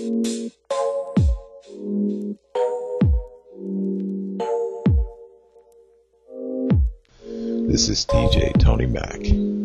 This is DJ Tony Mac.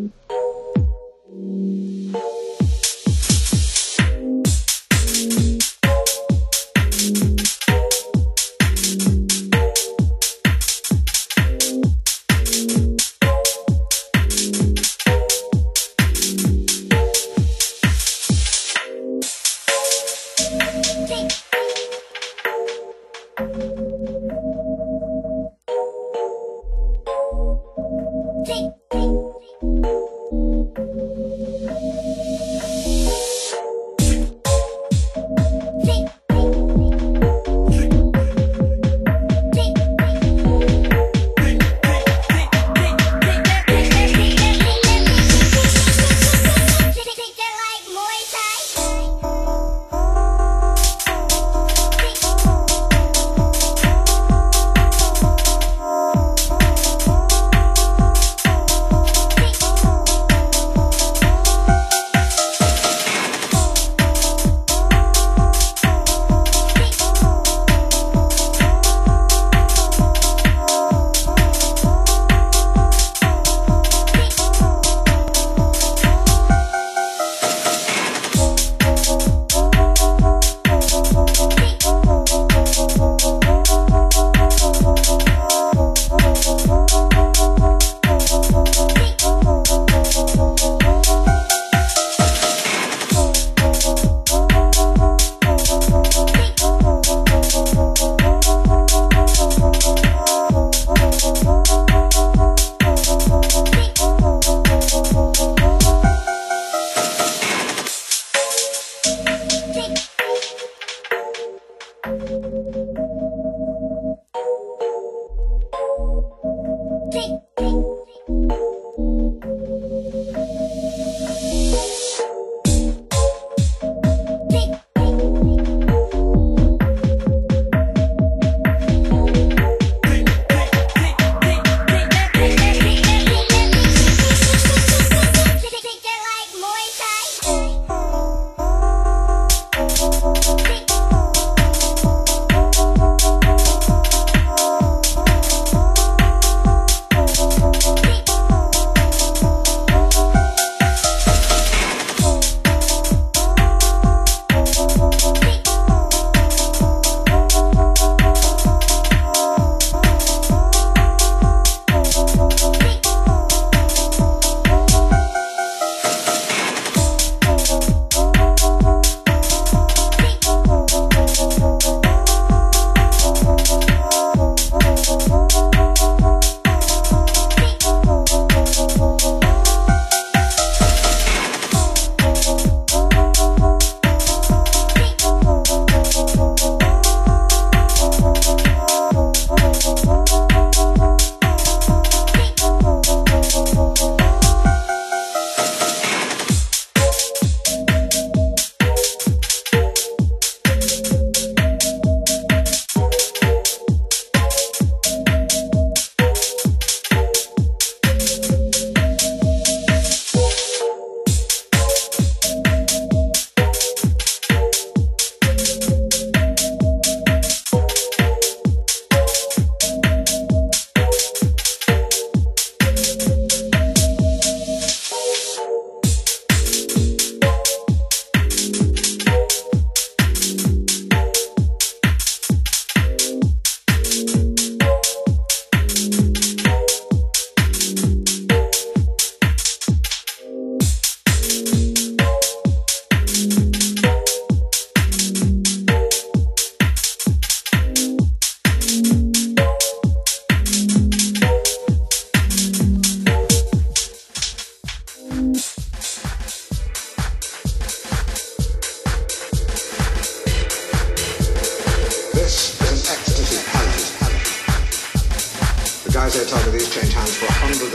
guys there told me these change hands for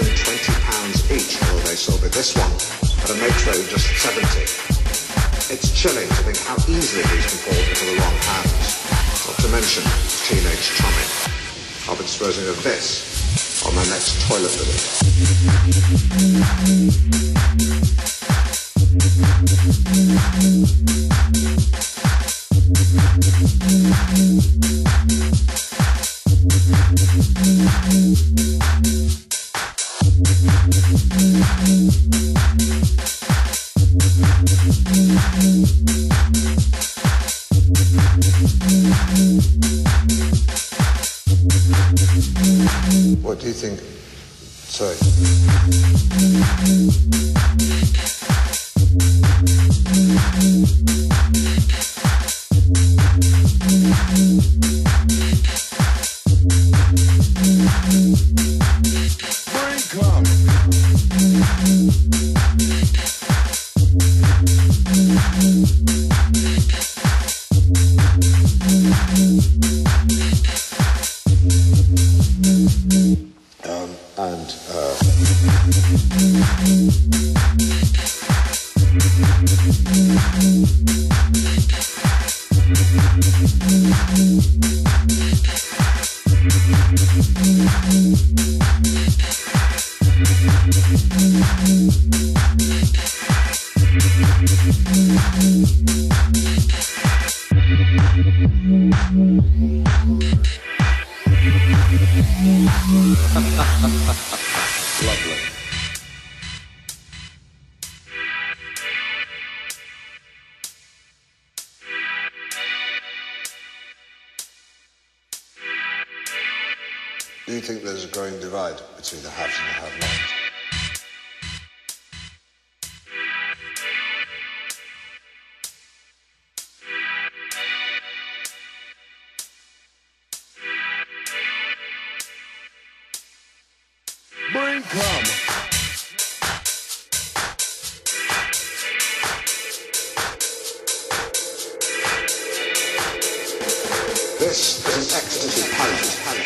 £120 each, although they sold me this one at a Metro just 70. It's chilling to think how easily these can fall into the wrong hands, not to mention teenage chumming. I'll be disposing of this on my next toilet visit. What do you think? Sorry. Lovely. Do you think there's a growing divide between the haves and the have-nots? Bring come. This is an ecstasy pallet.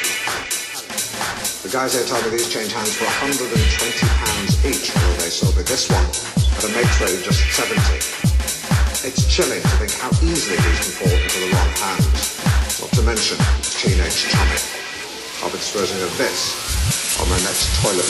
The guys there told me these change hands for £120 each, although they sold me this one at a mates rate of just 70. It's chilling to think how easily these can fall into the wrong hands. Not to mention teenage Tommy. I'll be disposing of this on my next toilet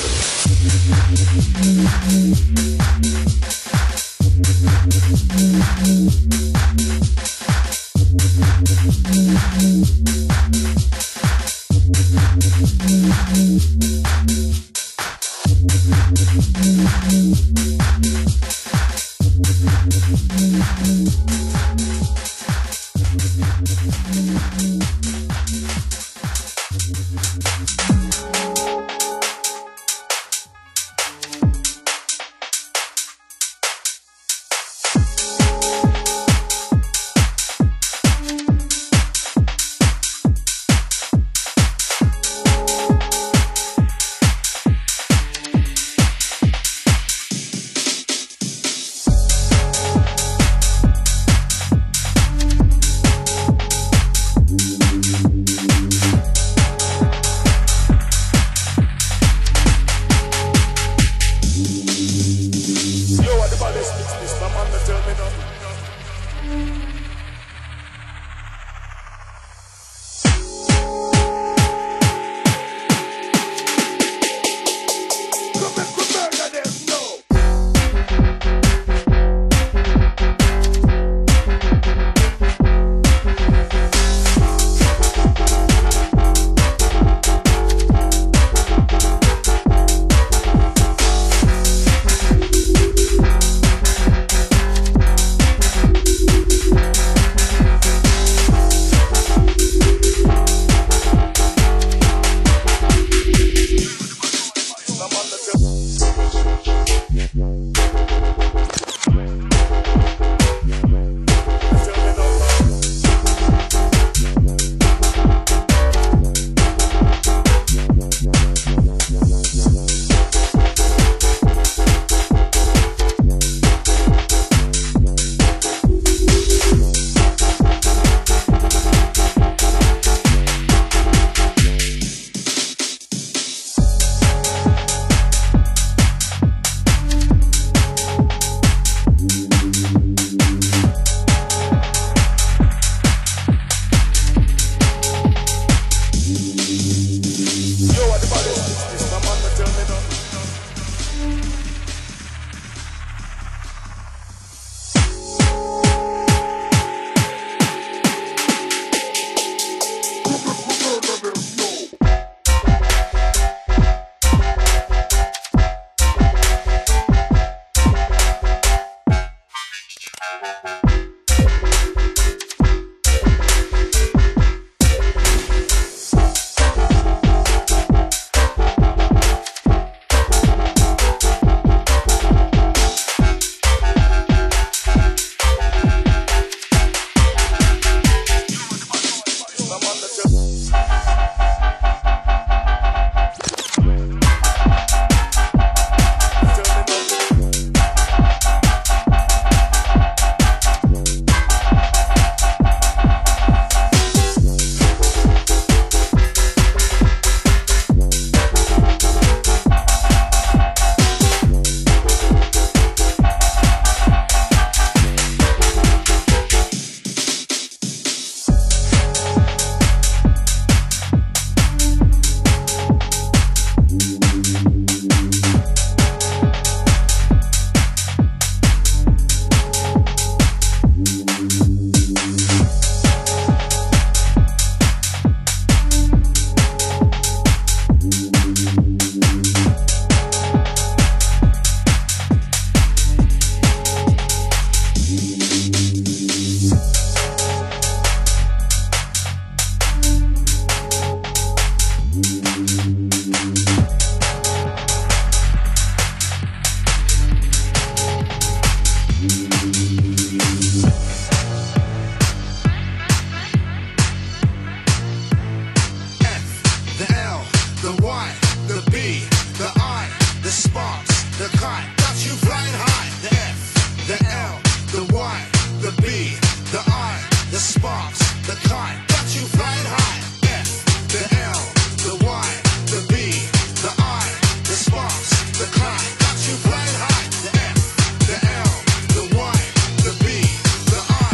sparks, the kind, got you flying high. F, the L, the Y, the B, the I, the sparks, the kind, got you flying high. The F, the L, the Y, the B, the I.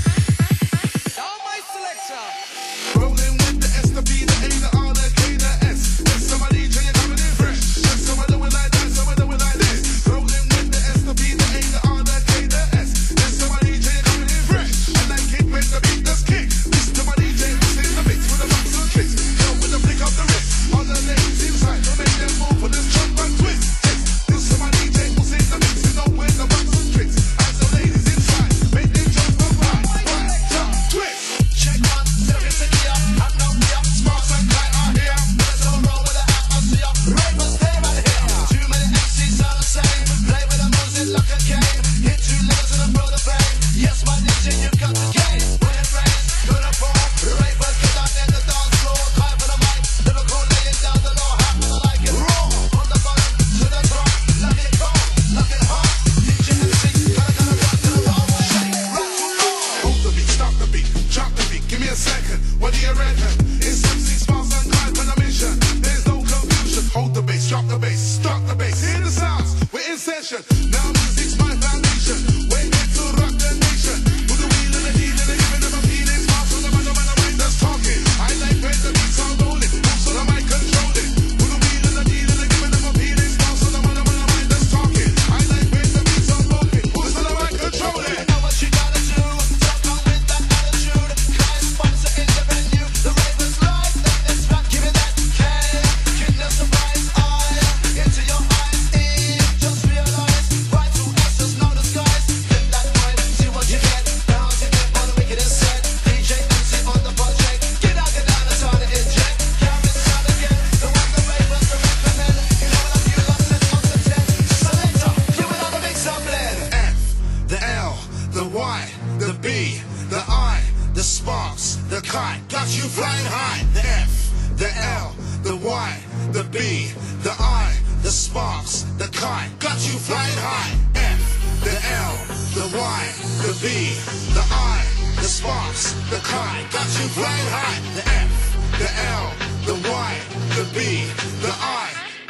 All my selector. Rolling with the S, the B, the A, the R, the K, the S. Yes, somebody DJ, you're coming in fresh. Yes, some are doing like that, some are doing like this. Rolling with the S, the B, the A, the R, the K, the S. Yes, somebody DJ, you're coming in fresh. I like it when the beat does kick. Listen to my DJ, who's in the mix with the box and tricks. Yo, with the flick of the wrist. All the ladies inside, don't make them move for this jump and twist. Listen to my DJ, who's in the mix, you know when the box and tricks. As the ladies inside, make them jump and right, jump, twist. Check one, lyrics in here. I know we are sparks and light are here. There's no wrong with the atmosphere. Ravers, stay right here. Too many MCs are the same. Play with the music like a game. Hit two levels and blow the flame. Yes, my DJ, you got the game. When it rains, gonna pour. Ravers, get out in the dance floor. Time for the mic. Lyrical laying down the law. How can I like it? Raw. From the bottom to the top. Love it cold, love it hot. DJ MC, gotta rock to the wrong way. Rock to roll. Hold the beat, stop the beat, drop the beat, give me a second. What do you reckon? It's MC Sparks and Clyde on a mission. There's no confusion. Hold the bass, drop the bass, stop the bass. Hear the sounds, we're in session. Now music's my foundation. We're here to rock the nation. With the wheel and the heel and the hip and the feeling. Sparks on the man and the mind that's talking. I like when the beats are rolling. So the mic control it. With the wheel and the heel and the hip and the feeling. Sparks on the man and the mind that's talking. I like when the beats are rolling. So the mic control it. You know what you gotta do. Talk on with that attitude. Client sponsor in the venue. The ravers live, then it's back. Give me that K. Kingdom surprise eye. Into your eyes, E. Just realize. Right to S's, no disguise. Flip that coin, see what you get. Bounce it, get on the wicked and set. DJ MC on the project. Get out and try to inject. Can't start again. The one the ravers, the recommend. You know what I feel, I'm set on the 10. Selector, give it all the mix up blend. F, the L, the Y, the B, the I, the sparks, the kite, got you flying high. The F, the L, the Y, the B, the I, the sparks, the kite, got you flying high. F, the L, the Y, the B, the I, the sparks, the kite, got you flying high. The F, the L, the Y, the B, the I.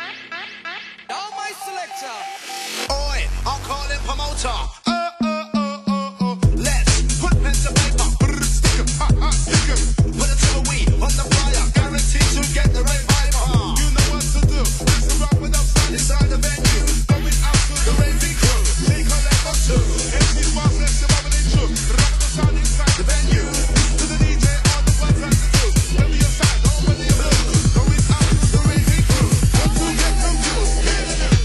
All my selector. Oi, I'm calling promoter. Let's put pen to paper. Stick 'em, stick 'em. Put it to a weed on the fire. Guaranteed to get the right vibe. You know what to do. Let's rock with upside inside the venue. Going out to the raving crew. Take a leg or two. MC Sparks, let's see what they do. Rock the sound inside the venue. To the DJ on the ones and the twos. When we aside, don't when you blue. Going out to the raving crew. Got to get confused. Hear the news.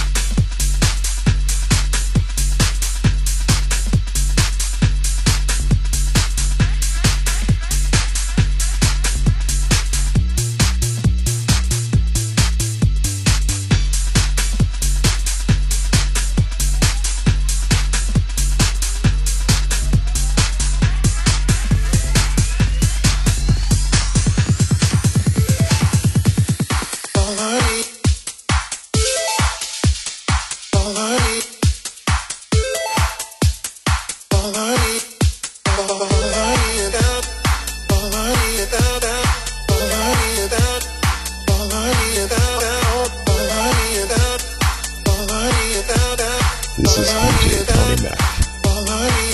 This is DJ Tony Mac.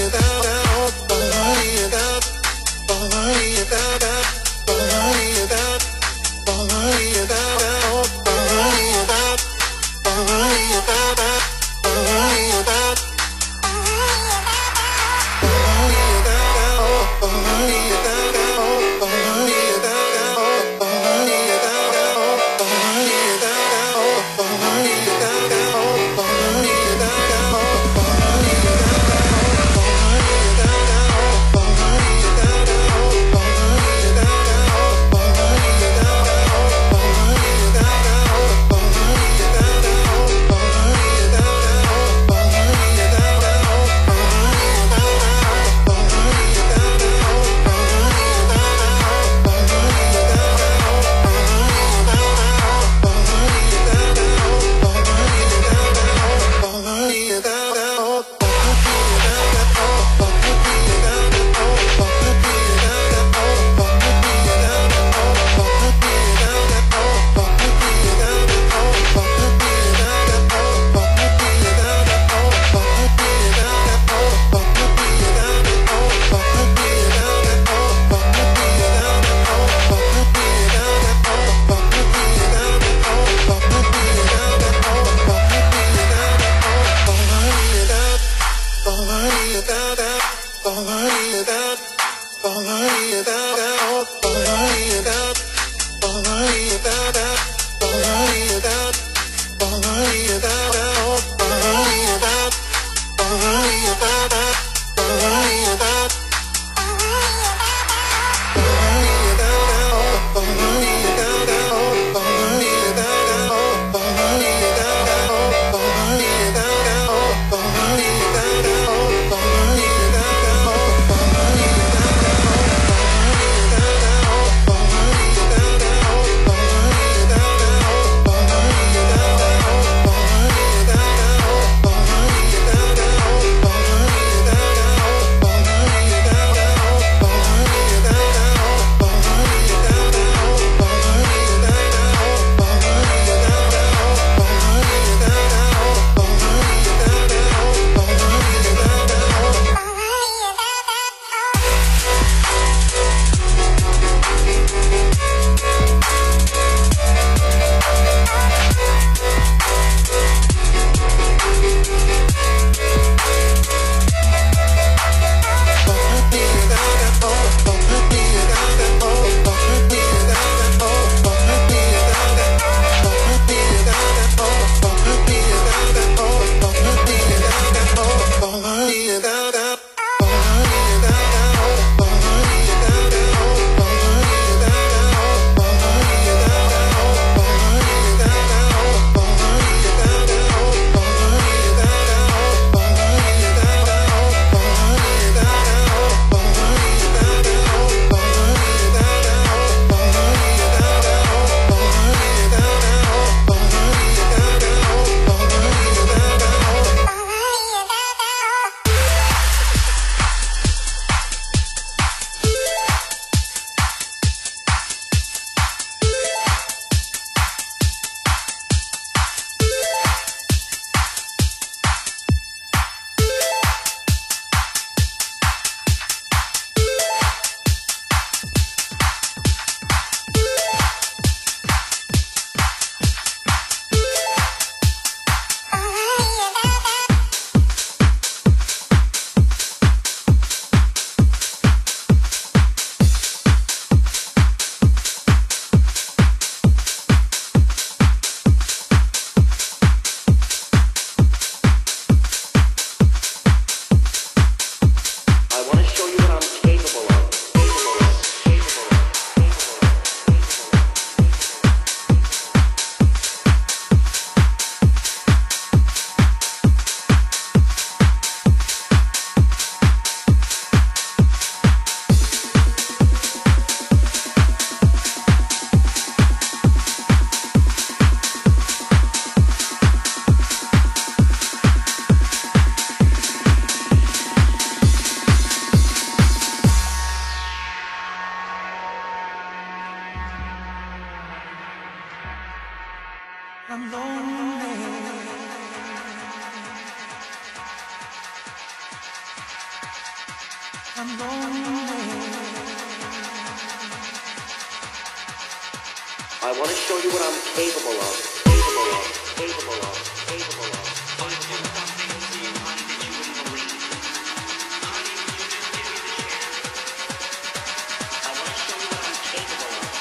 I'm lonely. I'm lonely. I want to show you what I'm capable of. Capable of. Capable of. Capable of. I do something to you, honey, that you wouldn't believe. Honey, would you just give me the chance? I want to show you what I'm capable of.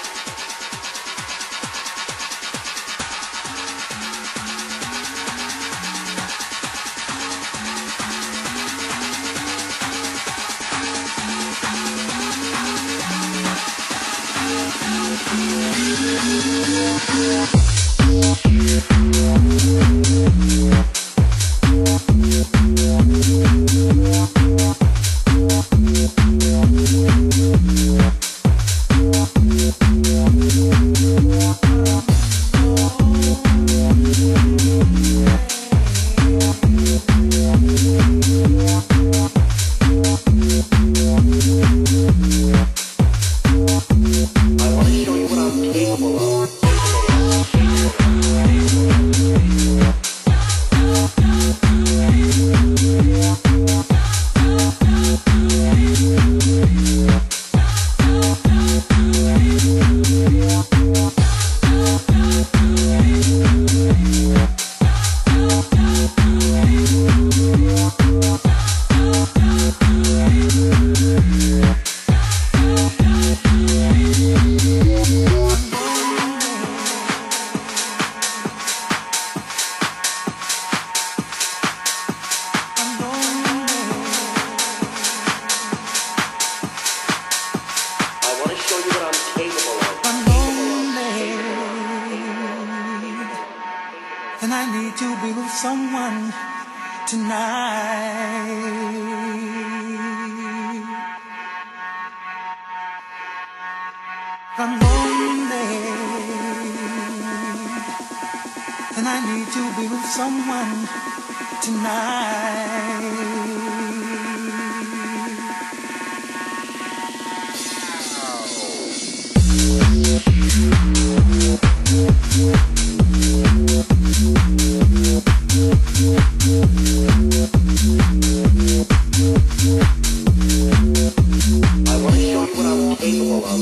I want to show you what I'm capable of. someone tonight. I'm lonely, and I need to be with someone tonight. I want to show you what I'm capable of.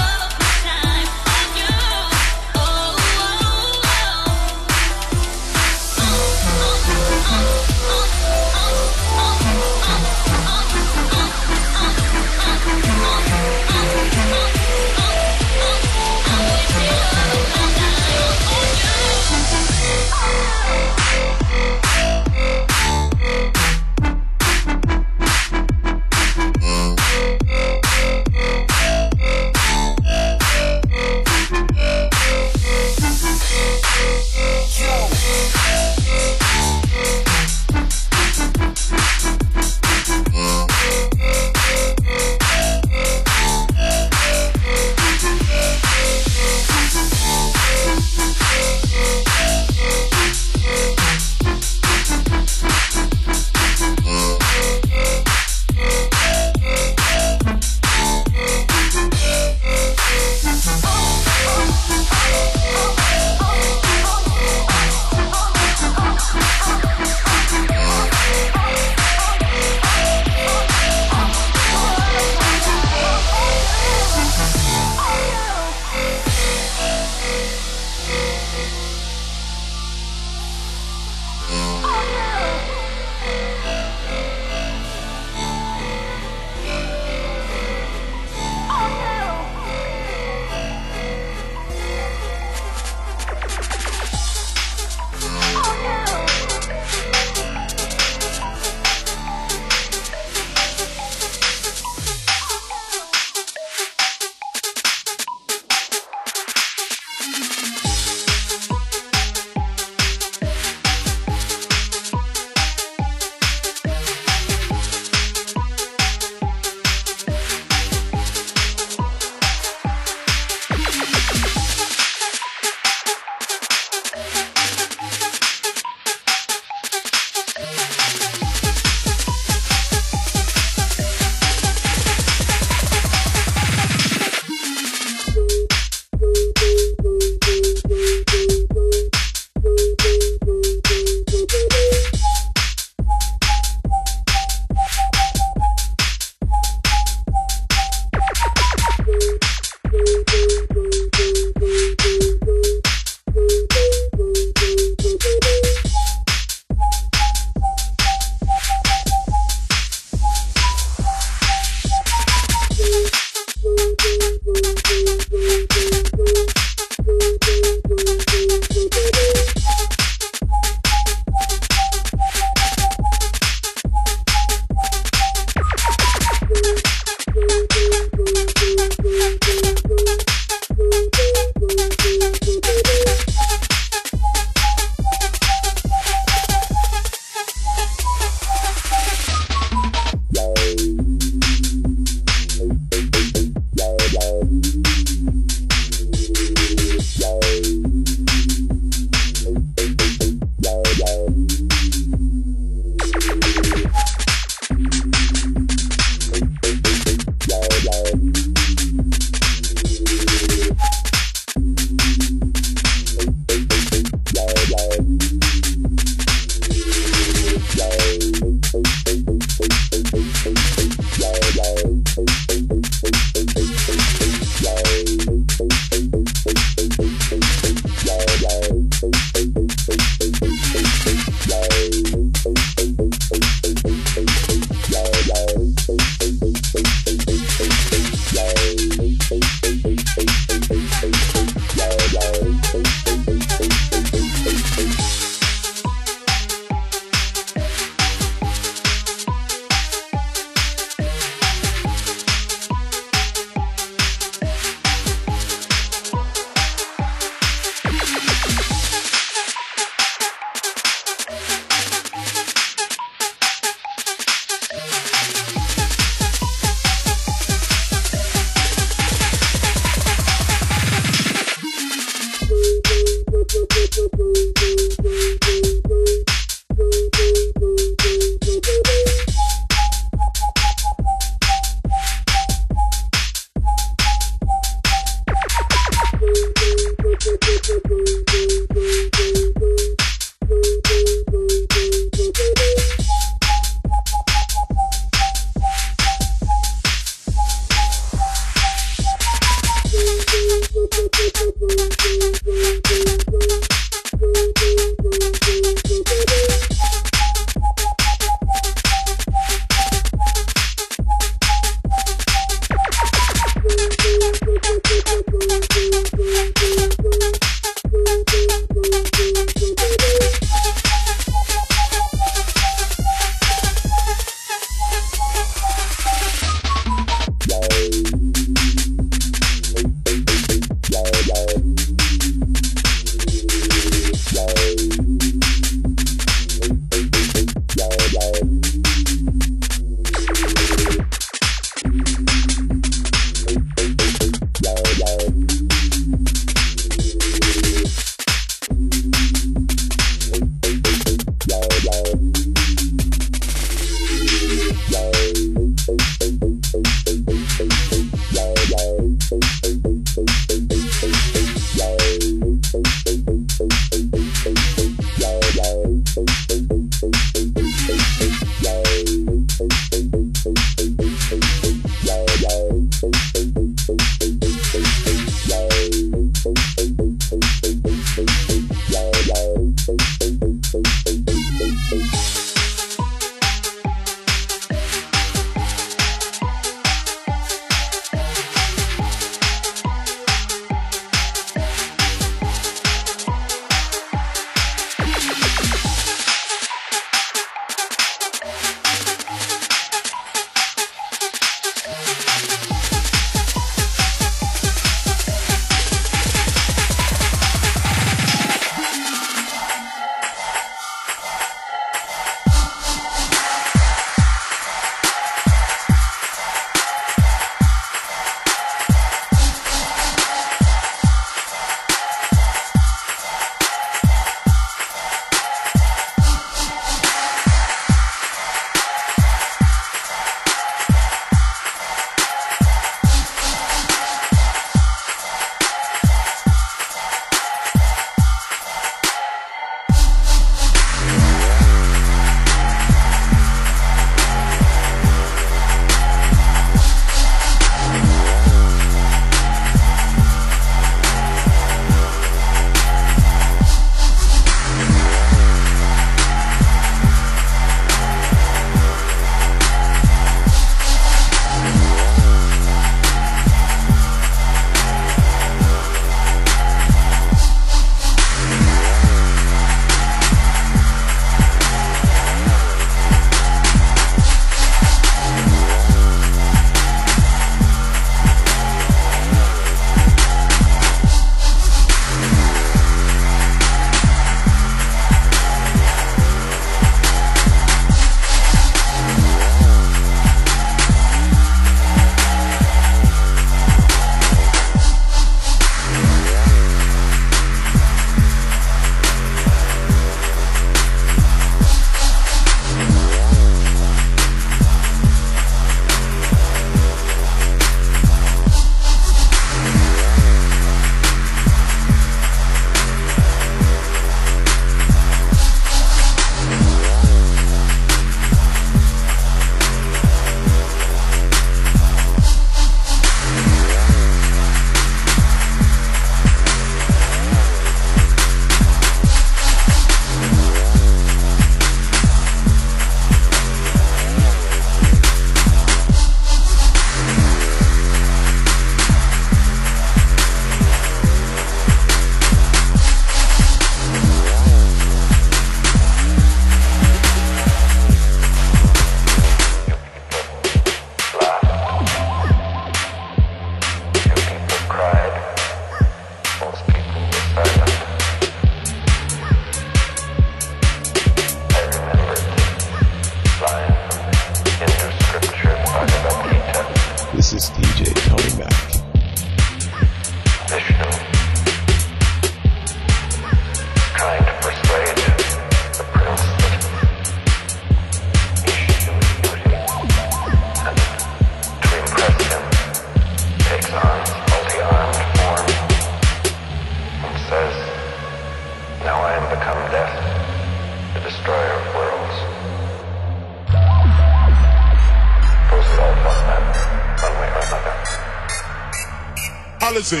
Alizé.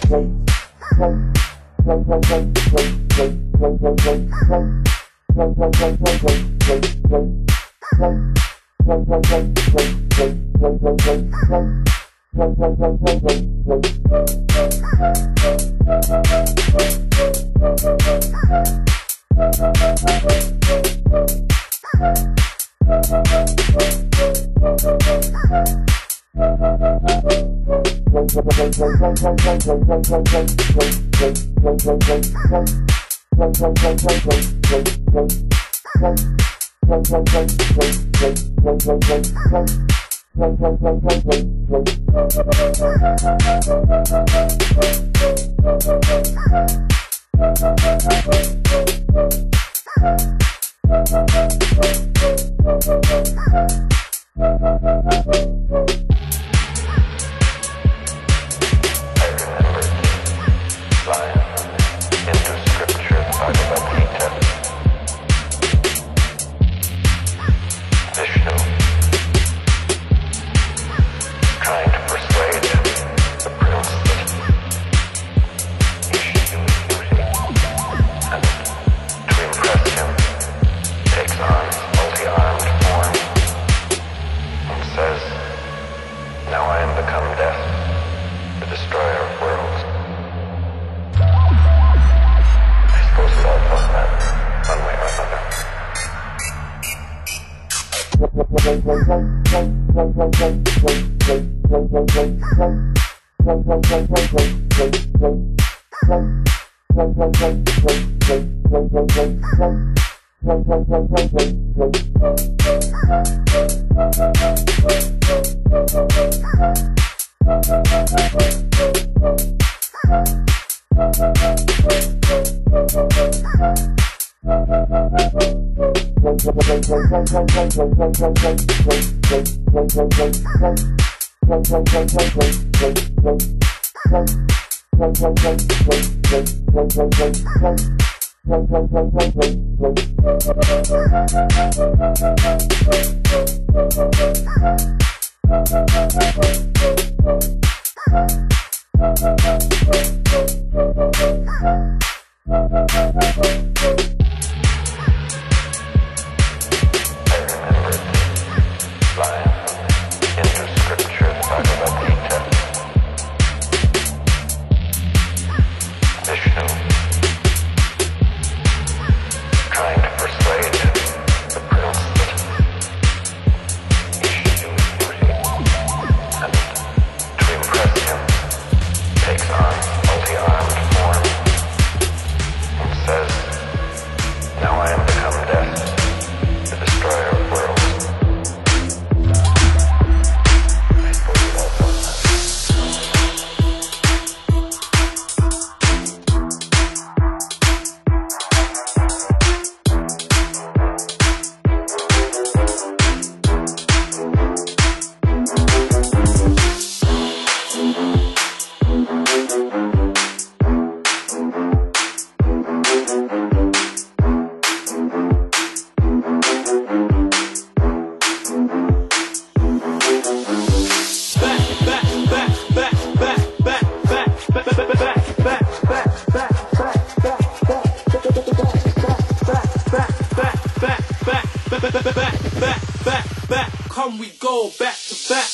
Come we go back to back.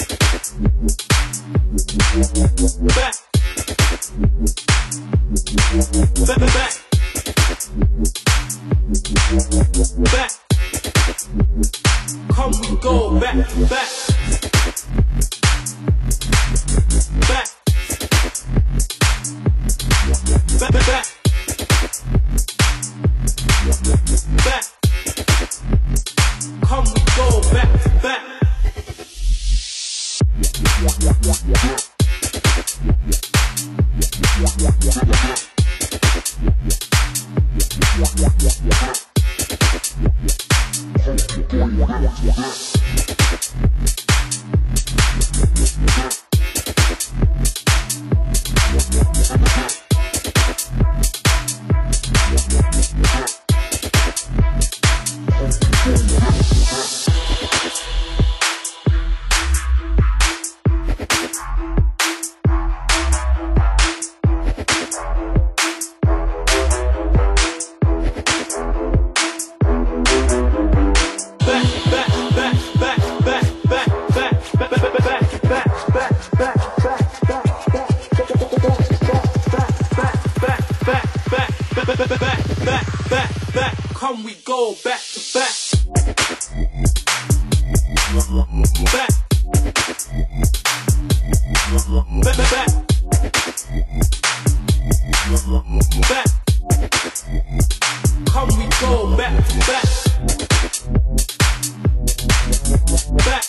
Back. Back. Back. Back. Come we go back to back. Back. Back. Back. Back. Come we go back to back. back. Come we go back to back. Back. Back, back, back. Back. Come we go back to back. Back.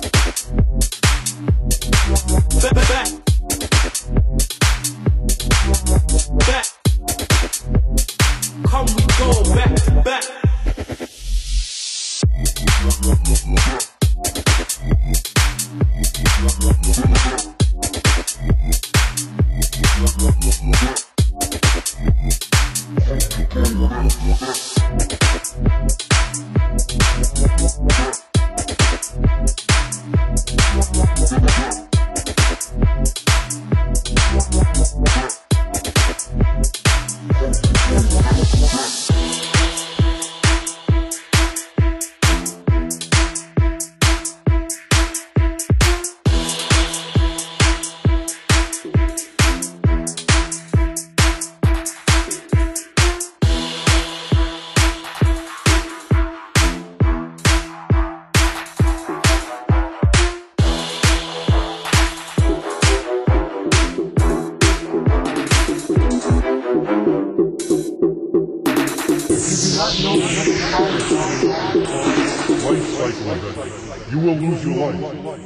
Back, back, back. Back. Come we go back to back. You will lose your life.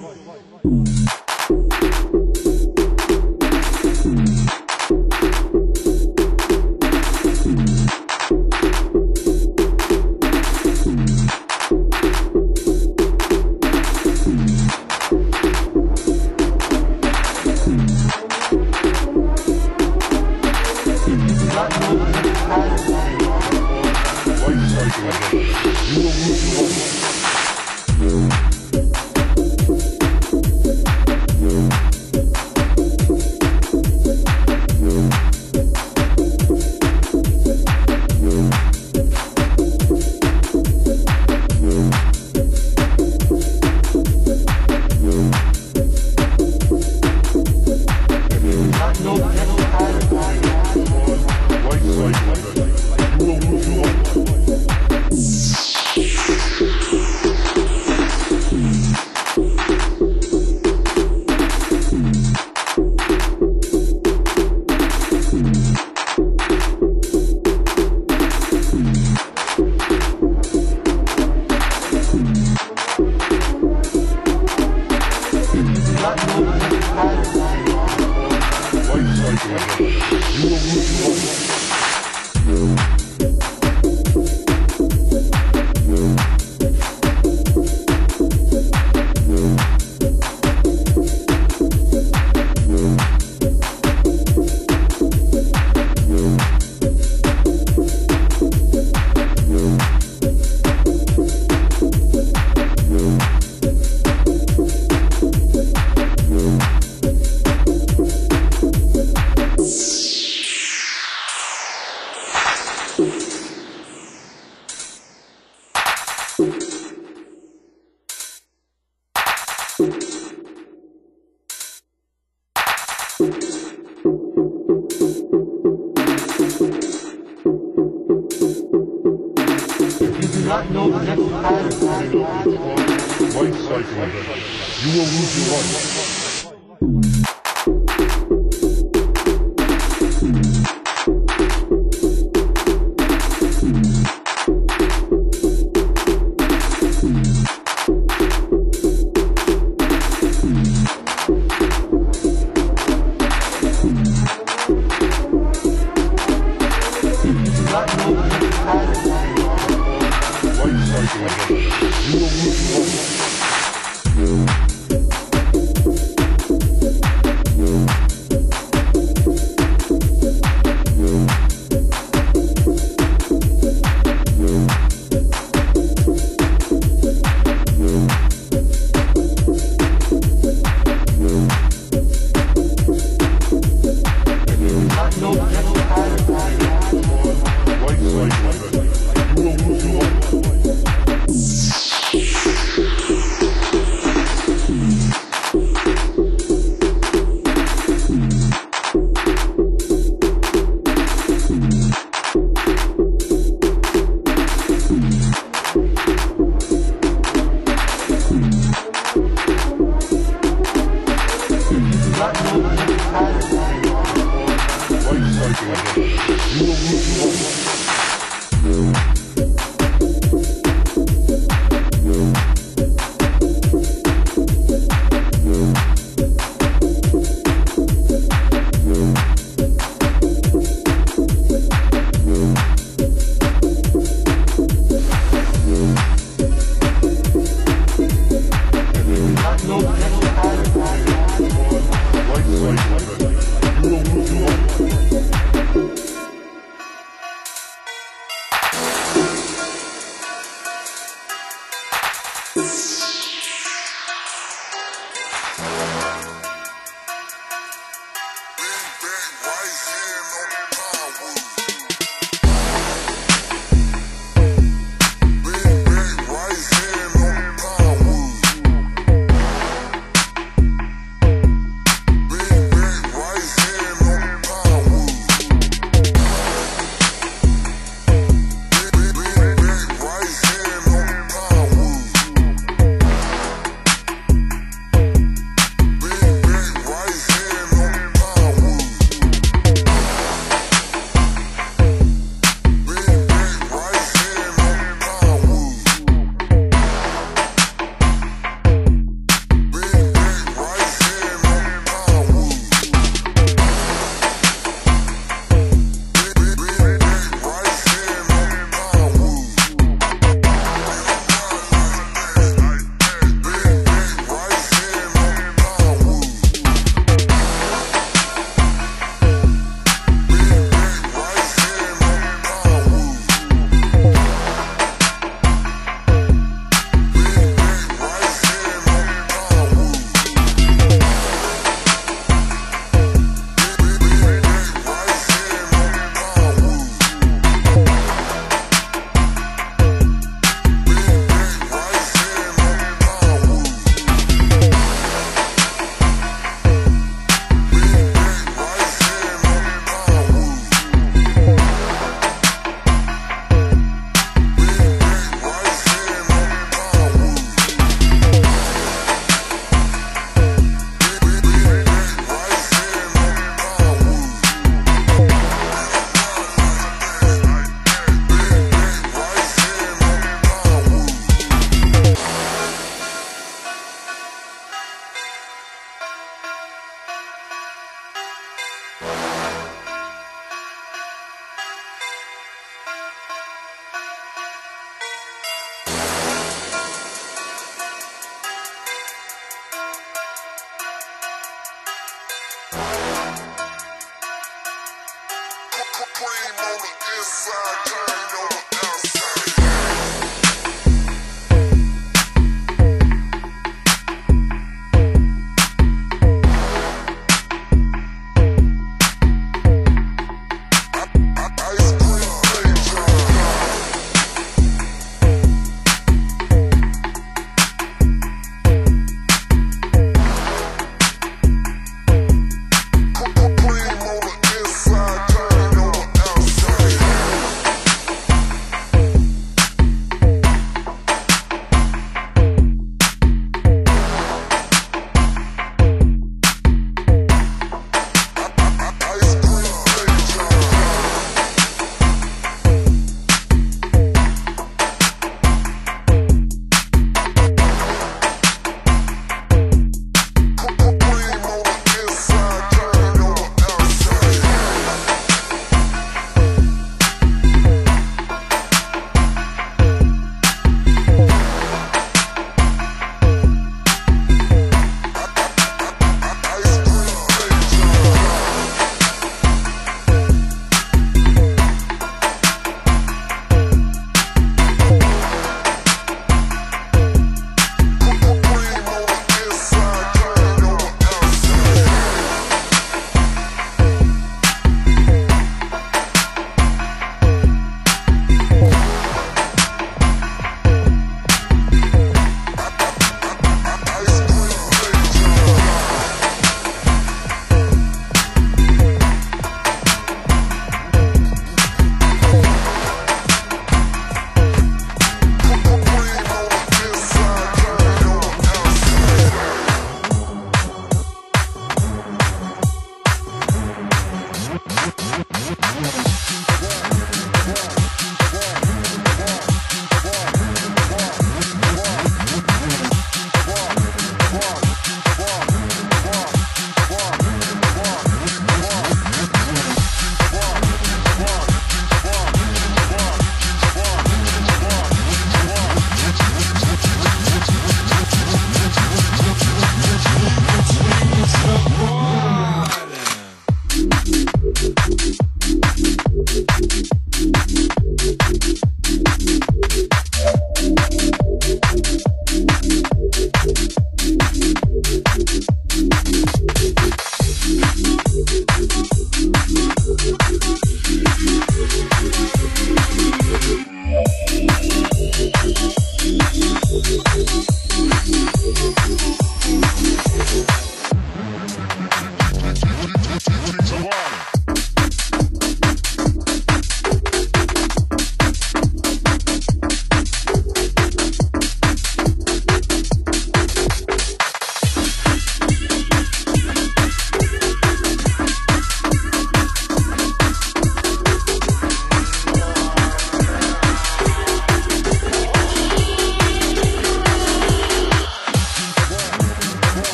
You will lose your life. You will lose your life.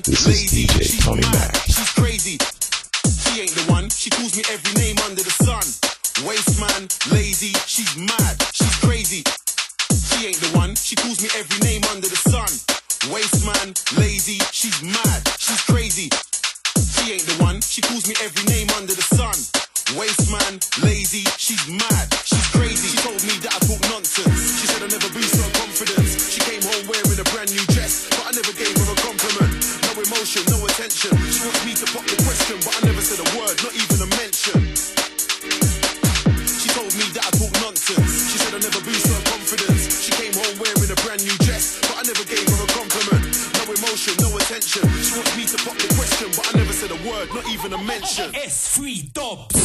This is lazy, DJ she's Tony mad, Mac. she's crazy. She ain't the one, she calls me every name under the sun. Waste man, lazy, she's mad, she's crazy. She ain't the one, she calls me every name under the sun. Waste man, lazy, she's mad, she's crazy. She ain't the one, she calls me every name under the sun. Waste man, lazy, she's mad, she's crazy. She told me that I talk nonsense. She said I never boost her confidence. She came home wearing a brand new dress, but I never gave her a compliment. No emotion, no attention. She wants me to pop the question, but I never said a word, not even a mention. She told me that I talk nonsense. She said I never boost her confidence. She came home wearing a brand new dress, but I never gave her a compliment. No emotion, no attention. She wants me to pop the question, but I never said a word, not even a mention. S3 Dubs.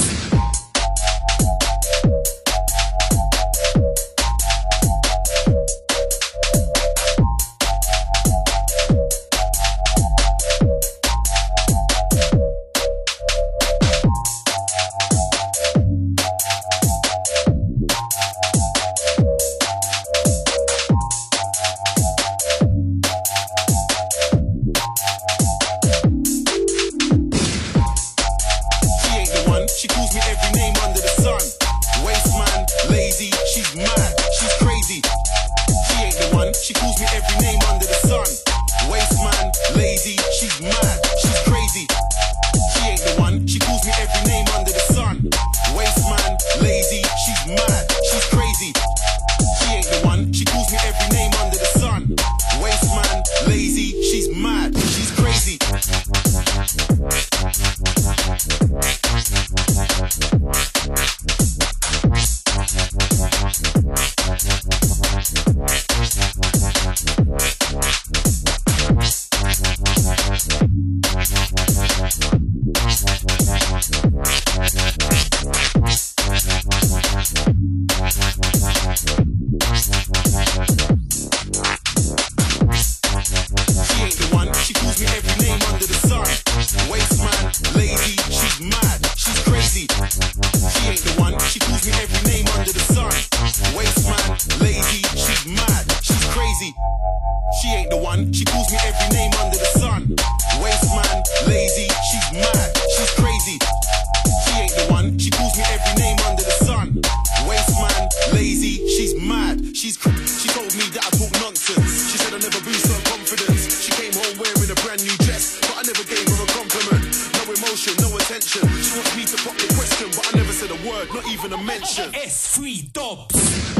S3 Dubs.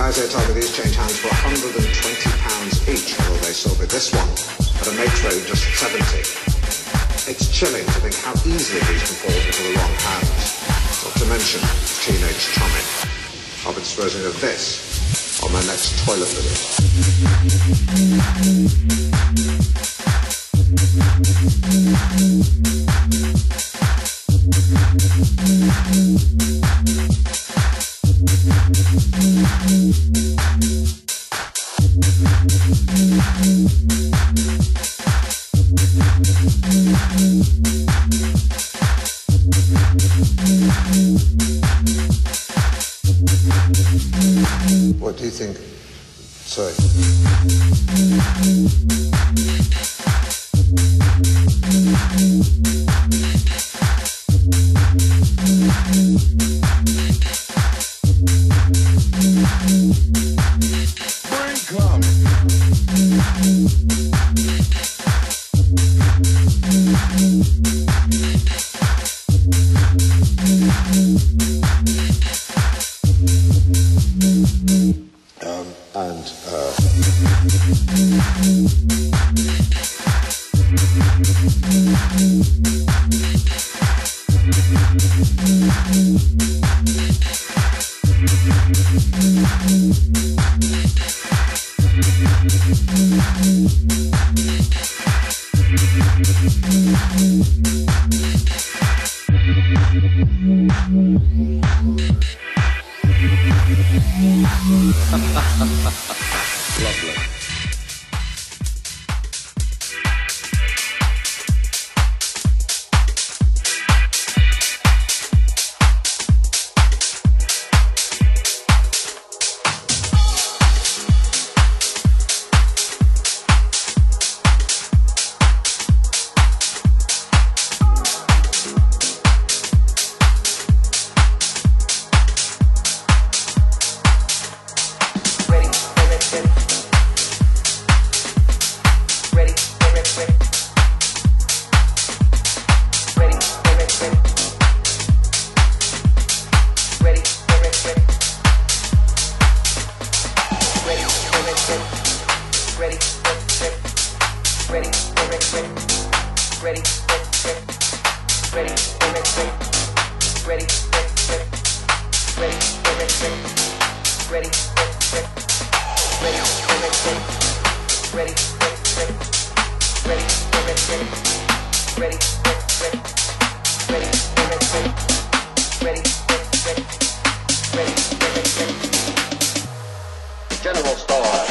guys here tell me these change hands for £120 each, although they sold me this one at a mates road just 70. It's chilling to think how easily these can fall into the wrong hands, not to mention teenage chumming. I'll be disposing of this on my next toilet visit. What do you think? Sorry. Lovely. General Store.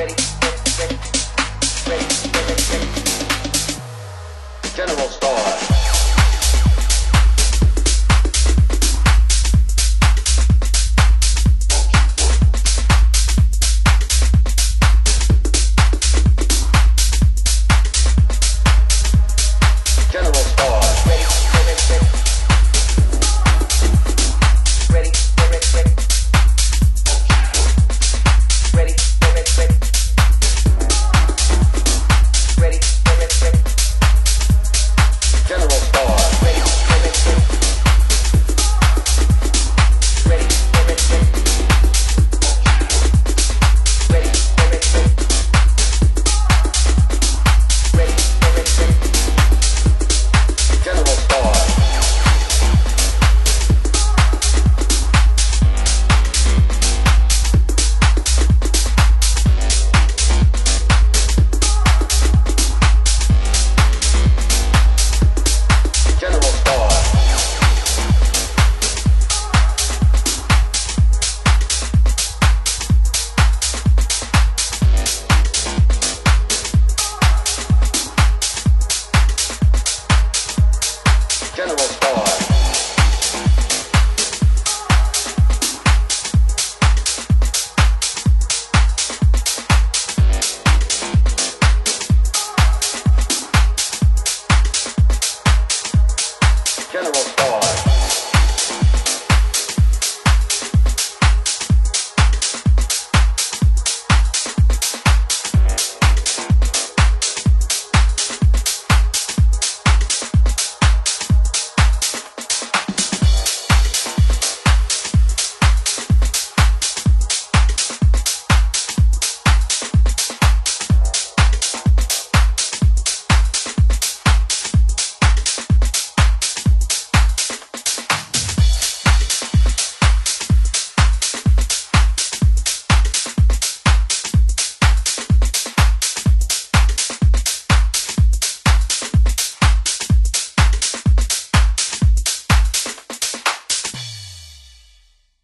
General Store.